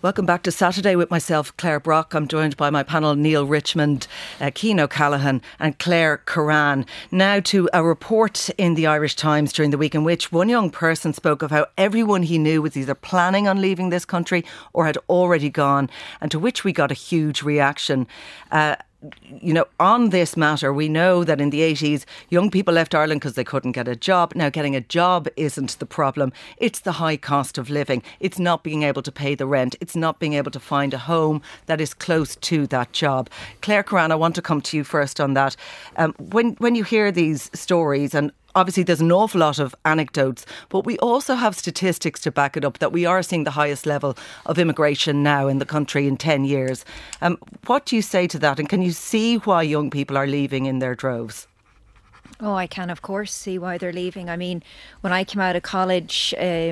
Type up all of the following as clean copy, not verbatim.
Welcome back to Saturday with myself, Claire Brock. I'm joined by my panel, Neil Richmond, Cian O'Callaghan and Claire Curran. Now to a report in the Irish Times during the week in which one young person spoke of how everyone he knew was either planning on leaving this country or had already gone, and to which we got a huge reaction. On this matter, we know that in the 80s, young people left Ireland because they couldn't get a job. Now, getting a job isn't the problem. It's the high cost of living. It's not being able to pay the rent. It's not being able to find a home that is close to that job. Claire Curran, I want to come to you first on that. When you hear these stories, and obviously there's an awful lot of anecdotes, but we also have statistics to back it up that we are seeing the highest level of immigration now in the country in 10 years. What do you say to that? And can you see why young people are leaving in their droves? Oh, I can, of course, see why they're leaving. I mean, when I came out of college,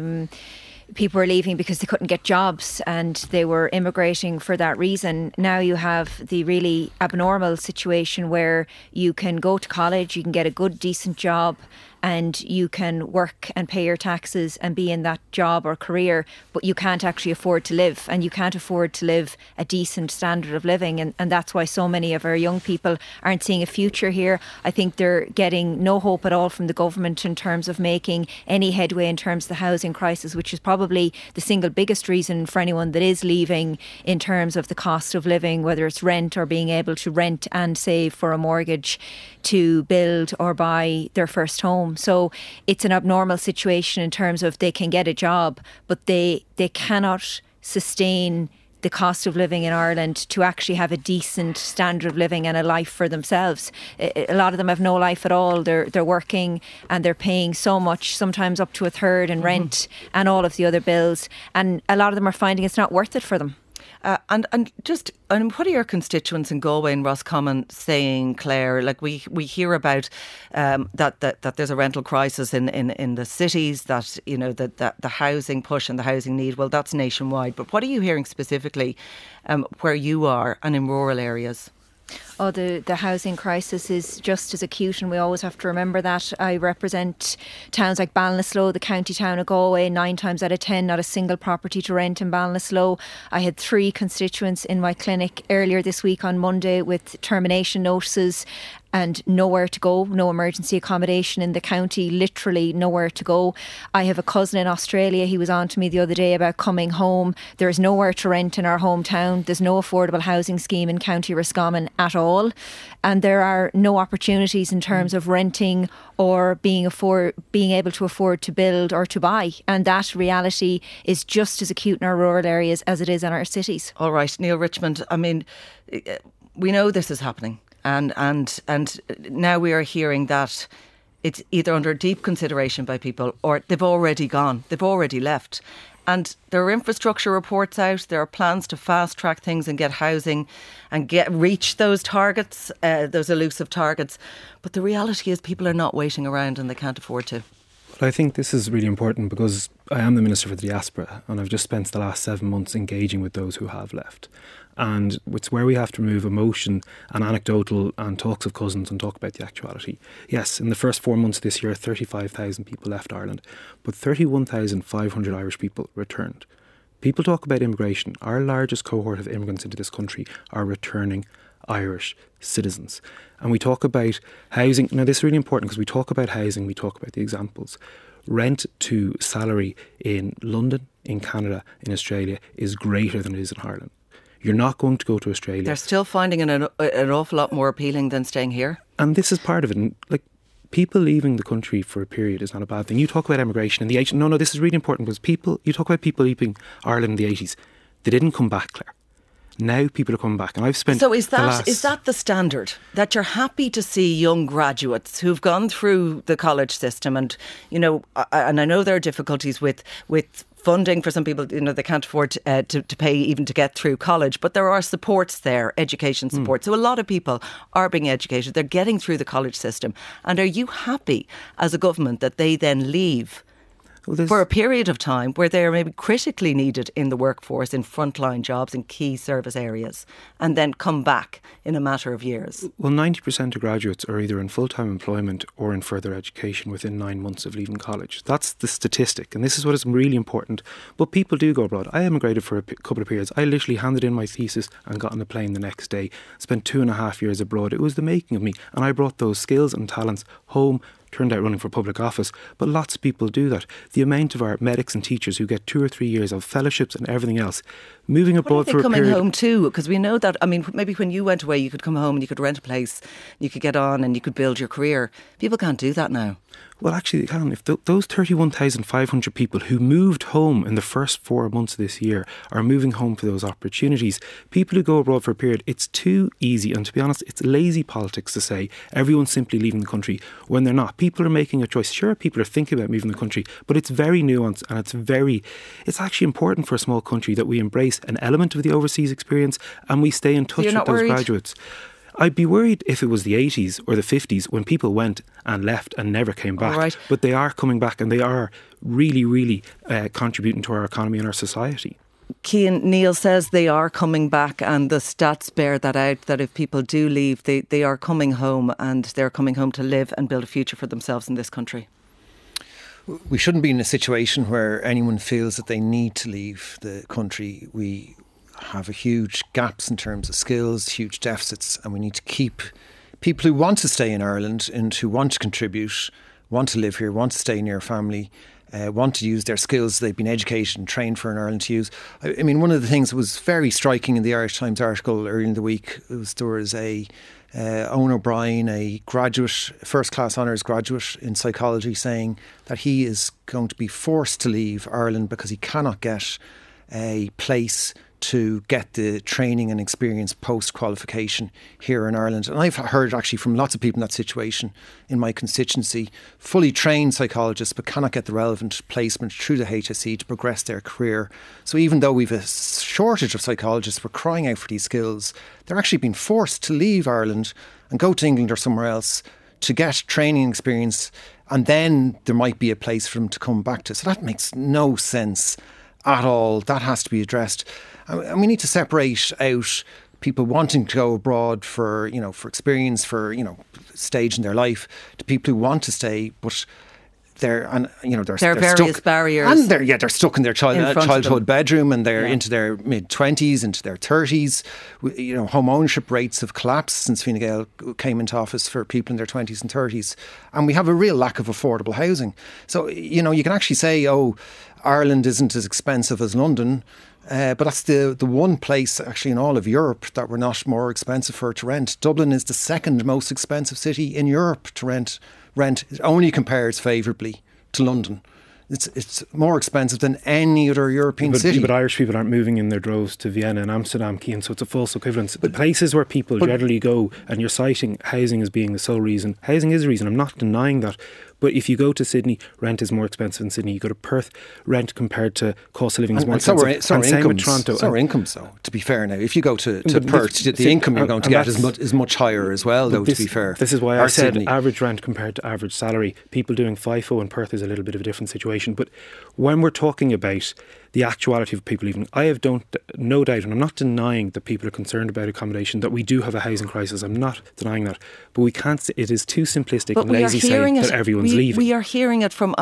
people were leaving because they couldn't get jobs and they were immigrating for that reason. Now you have the really abnormal situation where you can go to college, you can get a good, decent job, and you can work and pay your taxes and be in that job or career, but you can't actually afford to live, and you can't afford to live a decent standard of living. And that's why so many of our young people aren't seeing a future here. I think they're getting no hope at all from the government in terms of making any headway in terms of the housing crisis, which is probably the single biggest reason for anyone that is leaving in terms of the cost of living, whether it's rent or being able to rent and save for a mortgage to build or buy their first home. So it's an abnormal situation in terms of they can get a job, but they cannot sustain the cost of living in Ireland to actually have a decent standard of living and a life for themselves. A lot of them have no life at all. They're working and they're paying so much, sometimes up to a third in rent and all of the other bills. And a lot of them are finding it's not worth it for them. And what are your constituents in Galway and Roscommon saying, Claire? Like we hear about that there's a rental crisis in the cities, that that the housing push and the housing need. Well, that's nationwide. But what are you hearing specifically where you are and in rural areas? Oh, the housing crisis is just as acute, and we always have to remember that. I represent towns like Ballinasloe, the county town of Galway. 9 times out of 10, not a single property to rent in Ballinasloe. I had 3 constituents in my clinic earlier this week on Monday with termination notices and nowhere to go, no emergency accommodation in the county, literally nowhere to go. I have a cousin in Australia. He was on to me the other day about coming home. There is nowhere to rent in our hometown. There's no affordable housing scheme in County Roscommon at all. And there are no opportunities in terms of renting or being able to afford to build or to buy. And that reality is just as acute in our rural areas as it is in our cities. All right, Neil Richmond, I mean, we know this is happening. And now we are hearing that it's either under deep consideration by people or they've already gone, they've already left. And there are infrastructure reports out, there are plans to fast track things and get housing and reach those targets, those elusive targets. But the reality is people are not waiting around and they can't afford to. Well, I think this is really important because I am the Minister for the Diaspora and I've just spent the last 7 months engaging with those who have left. And it's where we have to remove emotion and anecdotal and talks of cousins and talk about the actuality. Yes, in the first 4 months of this year, 35,000 people left Ireland, but 31,500 Irish people returned. People talk about immigration. Our largest cohort of immigrants into this country are returning Irish citizens. And we talk about housing. Now, this is really important because we talk about housing, we talk about the examples. Rent to salary in London, in Canada, in Australia is greater than it is in Ireland. You're not going to go to Australia. They're still finding it an awful lot more appealing than staying here. And this is part of it. And like, people leaving the country for a period is not a bad thing. You talk about emigration in the 80s. No, this is really important because you talk about people leaving Ireland in the 80s. They didn't come back, Claire. Now people are coming back, and I've spent. So is that the standard, that you're happy to see young graduates who've gone through the college system, and and I know there are difficulties with funding for some people, they can't afford to pay even to get through college, but there are supports there, education support. So a lot of people are being educated, they're getting through the college system. And are you happy as a government that they then leave? for a period of time where they're maybe critically needed in the workforce, in frontline jobs, in key service areas, and then come back in a matter of years? Well, 90% of graduates are either in full-time employment or in further education within 9 months of leaving college. That's the statistic, and this is what is really important. But people do go abroad. I emigrated for a couple of periods. I literally handed in my thesis and got on a plane the next day. Spent 2.5 years abroad. It was the making of me, and I brought those skills and talents home. Turned out running for public office, but lots of people do that. The amount of our medics and teachers who get 2 or 3 years of fellowships and everything else, moving abroad for a period. What are they coming home to? Because we know that, I mean, maybe when you went away, you could come home and you could rent a place, you could get on and you could build your career. People can't do that now. Well, actually, they can. If those 31,500 people who moved home in the first 4 months of this year are moving home for those opportunities, people who go abroad for a period, it's too easy. And to be honest, it's lazy politics to say everyone's simply leaving the country when they're not. People are making a choice. Sure, people are thinking about moving the country, but it's very nuanced and it's actually important for a small country that we embrace an element of the overseas experience and we stay in touch with those graduates. I'd be worried if it was the 80s or the 50s when people went and left and never came back. Right. But they are coming back and they are really, really contributing to our economy and our society. Cian, Neil says they are coming back, and the stats bear that out, that if people do leave, they are coming home, and they're coming home to live and build a future for themselves in this country. We shouldn't be in a situation where anyone feels that they need to leave the country. We have a huge gaps in terms of skills, huge deficits, and we need to keep people who want to stay in Ireland and who want to contribute, want to live here, want to stay near family, want to use their skills they've been educated and trained for in Ireland to use. I mean, one of the things that was very striking in the Irish Times article earlier in the week was there was Owen O'Brien, a graduate, first-class honours graduate in psychology, saying that he is going to be forced to leave Ireland because he cannot get a place to get the training and experience post-qualification here in Ireland. And I've heard actually from lots of people in that situation in my constituency, fully trained psychologists but cannot get the relevant placement through the HSE to progress their career. So even though we've a shortage of psychologists, we're crying out for these skills, they're actually being forced to leave Ireland and go to England or somewhere else to get training experience, and then there might be a place for them to come back to. So that makes no sense at all. That has to be addressed. And we need to separate out people wanting to go abroad for experience, for, stage in their life, to people who want to stay, but there are various stuck, barriers, and they're stuck in their childhood bedroom, and they're into their mid-20s, into their 30s. Home ownership rates have collapsed since Fine Gael came into office for people in their 20s and 30s, and we have a real lack of affordable housing. So you can actually say, Ireland isn't as expensive as London. But that's the one place actually in all of Europe that we're not more expensive for to rent. Dublin is the second most expensive city in Europe to rent. It only compares favourably to London. It's more expensive than any other European city. But Irish people aren't moving in their droves to Vienna and Amsterdam, Cian, so it's a false equivalence. The places where people generally go, and you're citing housing as being the sole reason. Housing is a reason, I'm not denying that. But if you go to Sydney, rent is more expensive in Sydney. You go to Perth, rent compared to cost of living is more expensive. So are incomes, though, to be fair now. If you go to Perth, the income you're going to get is much higher as well, though, to be fair. This is why I said average rent compared to average salary. People doing FIFO in Perth is a little bit of a different situation. But when we're talking about the actuality of people leaving, I have no doubt, and I'm not denying that people are concerned about accommodation, that we do have a housing crisis. I'm not denying that. But we can't, it is too simplistic and lazy saying that everyone's leaving. We are hearing it from,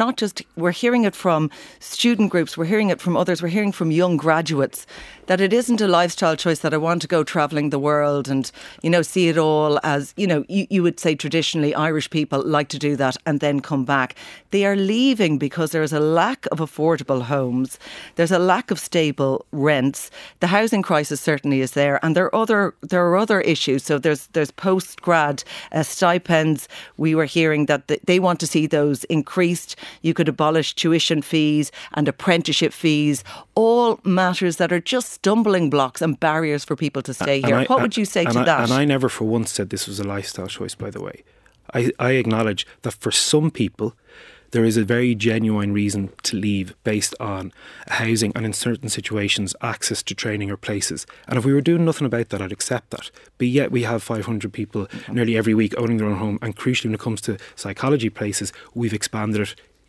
we're hearing it from student groups, we're hearing it from others, we're hearing from young graduates that it isn't a lifestyle choice that I want to go travelling the world and, see it all as, you would say traditionally Irish people like to do that and then come back. They are leaving because there is a lack of affordable homes. There's a lack of stable rents. The housing crisis certainly is there, and there are other issues. So there's post-grad stipends. We were hearing that they want to see those increased. You could abolish tuition fees and apprenticeship fees, all matters that are just stumbling blocks and barriers for people to stay here. What would you say to that? And I never for once said this was a lifestyle choice, by the way. I acknowledge that for some people there is a very genuine reason to leave based on housing and, in certain situations, access to training or places. And if we were doing nothing about that, I'd accept that. But yet we have 500 people nearly every week owning their own home. And crucially, when it comes to psychology places, we've expanded it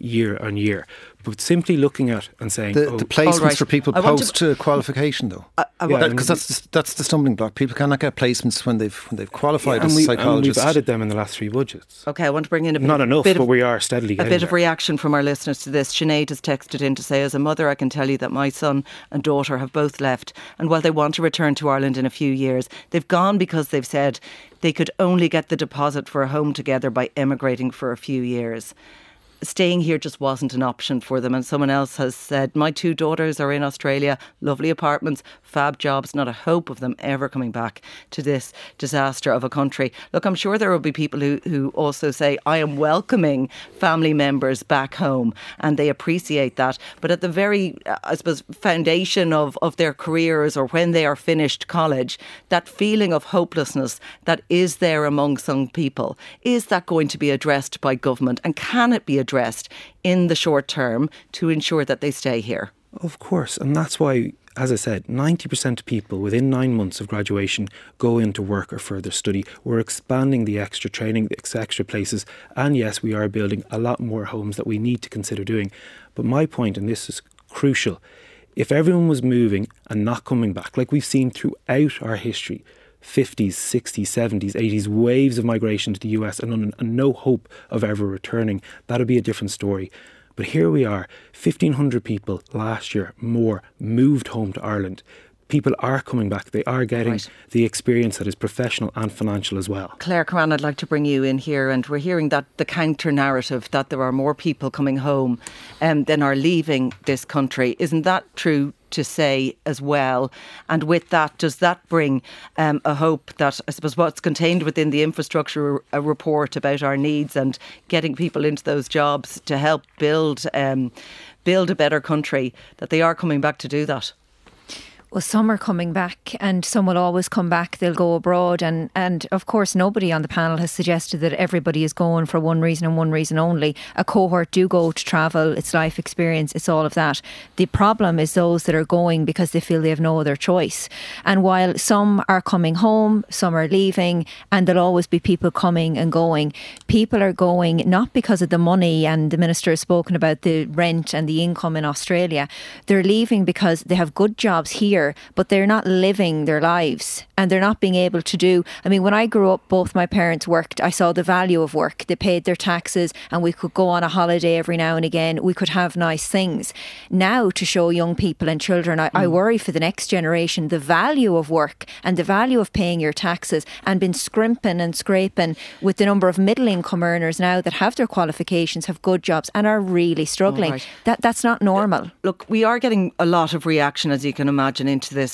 year on year. But simply looking at and saying... The placements for people post-qualification, though. Because that's the stumbling block. People cannot get placements when they've qualified as psychologists. And we've added them in the last 3 budgets. OK, I want to bring in not enough, but we are steadily getting a bit of reaction from our listeners to this. Sinead has texted in to say, as a mother, I can tell you that my son and daughter have both left. And while they want to return to Ireland in a few years, they've gone because they've said they could only get the deposit for a home together by emigrating for a few years. Staying here just wasn't an option for them. And someone else has said, my 2 daughters are in Australia, lovely apartments, fab jobs, not a hope of them ever coming back to this disaster of a country. Look, I'm sure there will be people who also say, I am welcoming family members back home, and they appreciate that. But at the very, I suppose, foundation of their careers, or when they are finished college, that feeling of hopelessness that is there among some people, is that going to be addressed by government? And can it be addressed in the short term to ensure that they stay here? Of course, and that's why, as I said, 90% of people within 9 months of graduation go into work or further study. We're expanding the extra training, the extra places, and yes, we are building a lot more homes that we need to consider doing. But my point, and this is crucial, if everyone was moving and not coming back, like we've seen throughout our history, 50s, 60s, 70s, 80s, waves of migration to the US and no hope of ever returning, that'll be a different story. But here we are, 1,500 people last year, more, moved home to Ireland. People are coming back. They are getting the experience that is professional and financial as well. Claire Curran, I'd like to bring you in here, and we're hearing that the counter narrative that there are more people coming home than are leaving this country. Isn't that true to say as well? And with that, does that bring a hope that, I suppose, what's contained within the infrastructure report about our needs and getting people into those jobs to help build a better country, that they are coming back to do that? Well, some are coming back, and some will always come back. They'll go abroad. And of course, nobody on the panel has suggested that everybody is going for one reason and one reason only. A cohort do go to travel. It's life experience. It's all of that. The problem is those that are going because they feel they have no other choice. And while some are coming home, some are leaving, and there'll always be people coming and going. People are going not because of the money, and the Minister has spoken about the rent and the income in Australia. They're leaving because they have good jobs here, but they're not living their lives, and they're not being able to do. I mean, when I grew up, both my parents worked. I saw the value of work. They paid their taxes, and we could go on a holiday every now and again. We could have nice things. Now, to show young people and children, I worry for the next generation, the value of work and the value of paying your taxes, and been scrimping and scraping with the number of middle income earners now that have their qualifications, have good jobs, and are really struggling. That's not normal. Look, we are getting a lot of reaction, as you can imagine, into this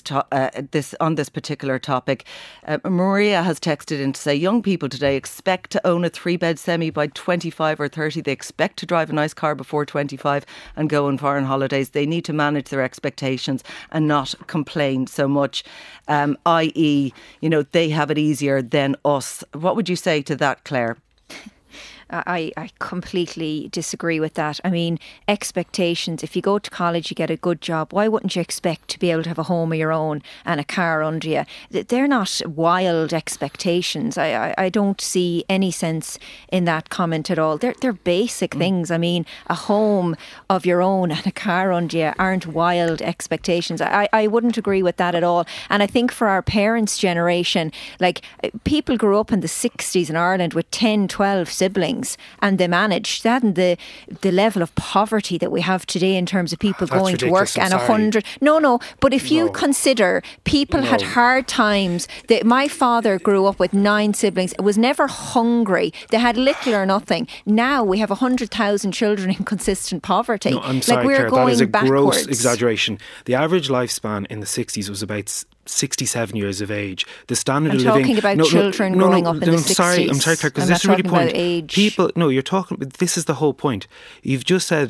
on this particular topic. Maria has texted in to say, young people today expect to own a 3-bed semi by 25 or 30. They expect to drive a nice car before 25 and go on foreign holidays. They need to manage their expectations and not complain so much, i.e., they have it easier than us. What would you say to that, Claire? I completely disagree with that. I mean, expectations. If you go to college, you get a good job. Why wouldn't you expect to be able to have a home of your own and a car under you? They're not wild expectations. I don't see any sense in that comment at all. They're basic things. I mean, a home of your own and a car under you aren't wild expectations. I wouldn't agree with that at all. And I think for our parents' generation, like, people grew up in the 60s in Ireland with 10, 12 siblings. And they managed. They hadn't the level of poverty that we have today in terms of people going ridiculous. to work and 100. No. But if you consider, people had hard times. My father grew up with 9 siblings. It was never hungry. They had little or nothing. Now we have 100,000 children in consistent poverty. No, I'm sorry, we're Claire, going that is a backwards. Gross exaggeration. The average lifespan in the 60s was about 67 years of age. The standard of living... I'm talking about children growing up in the 60s. I'm sorry, Claire, because this is really point. People, you're talking... This is the whole point. You've just said that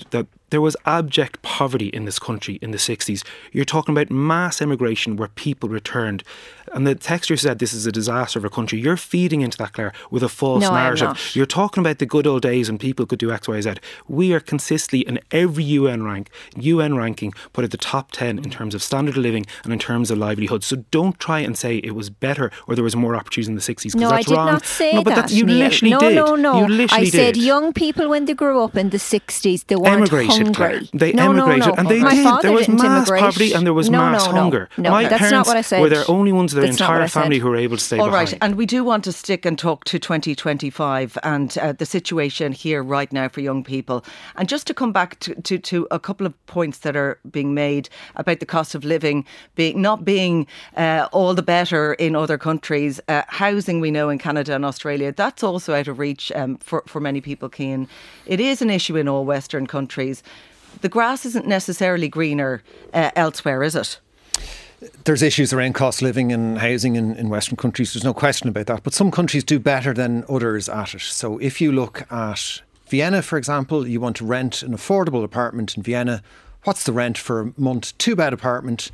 There was abject poverty in this country in the 60s. You're talking about mass immigration where people returned. And the texter said this is a disaster of a country. You're feeding into that, Claire, with a false narrative. I'm not. You're talking about the good old days when people could do X, Y, Z. We are consistently in every UN ranking put at the top 10 in terms of standard of living and in terms of livelihood. So don't try and say it was better or there was more opportunities in the 60s. No, that's I did wrong. not say no, but that. You Neil. literally no, did. No. You literally I said did. young people when they grew up in the 60s, they weren't emigrated, hungry. Claire. They no, emigrated, and they My did. father There was didn't mass immigrate. poverty and there was mass hunger. No, My that's parents not what I said. were the only ones of their That's not what I entire said. family who were able to stay All behind. right, and we do want to stick and talk to 2025 and the situation here right now for young people. And just to come back to a couple of points that are being made about the cost of living not being all the better in other countries. Housing, we know, in Canada and Australia, that's also out of reach for many people, Cian. It is an issue in all Western countries. The grass isn't necessarily greener elsewhere, is it? There's issues around cost of living and housing in Western countries. There's no question about that. But some countries do better than others at it. So if you look at Vienna, for example, you want to rent an affordable apartment in Vienna. What's the rent for a month? 2-bed apartment,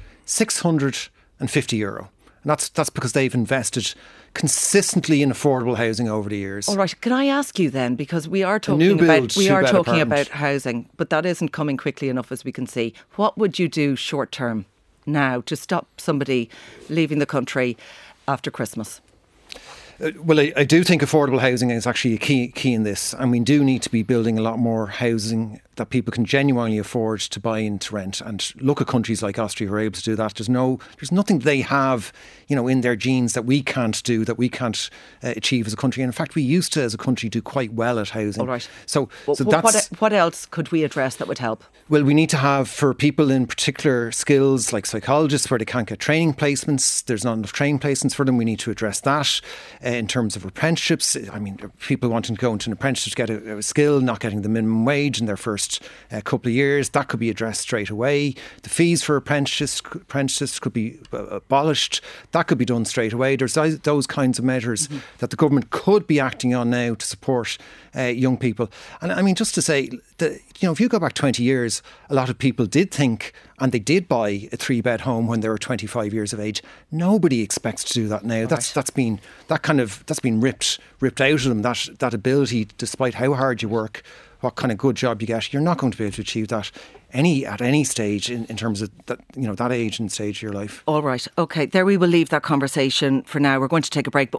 €650. And that's because they've invested consistently in affordable housing over the years. All right. Can I ask you then, because we are talking about housing, but that isn't coming quickly enough, as we can see. What would you do short term now to stop somebody leaving the country after Christmas? Well, I do think affordable housing is actually a key in this, and we do need to be building a lot more housing that people can genuinely afford to buy and to rent. And look at countries like Austria who are able to do that. There's nothing they have, in their genes that we can't do, that we can't achieve as a country. And in fact, we used to, as a country, do quite well at housing. All right. So that's what else could we address that would help? Well, we need to have, for people in particular skills like psychologists where they can't get training placements, there's not enough training placements for them. We need to address that. In terms of apprenticeships, I mean, people wanting to go into an apprenticeship to get a skill, not getting the minimum wage in their first couple of years, that could be addressed straight away. The fees for apprentices could be abolished. That could be done straight away. There's those kinds of measures that the government could be acting on now to support young people. And I mean, just to say that, if you go back 20 years, a lot of people did think, and they did buy a 3-bed home when they were 25 years of age. Nobody expects to do that now. That's been ripped out of them. That ability, despite how hard you work, what kind of good job you get, you're not going to be able to achieve that at any stage in terms of that, that age and stage of your life. All right. Okay. There we will leave that conversation for now. We're going to take a break. But